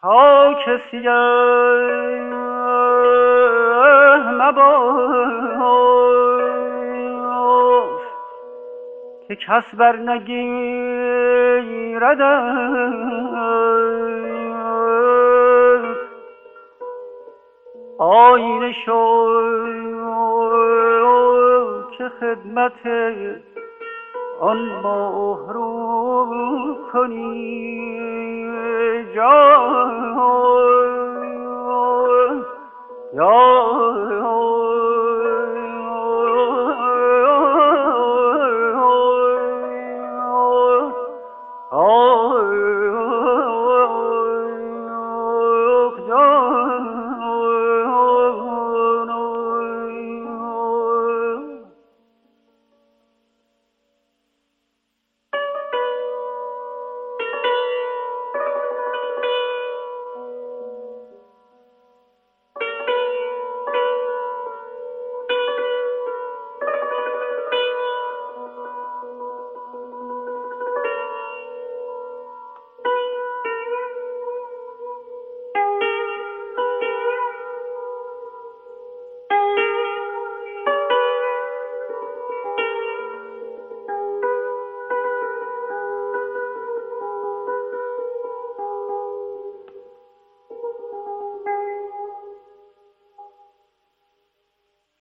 خاک سیه مباش که کس بر نگیرد آینه شو که خدمت آن ماه رو کنی جان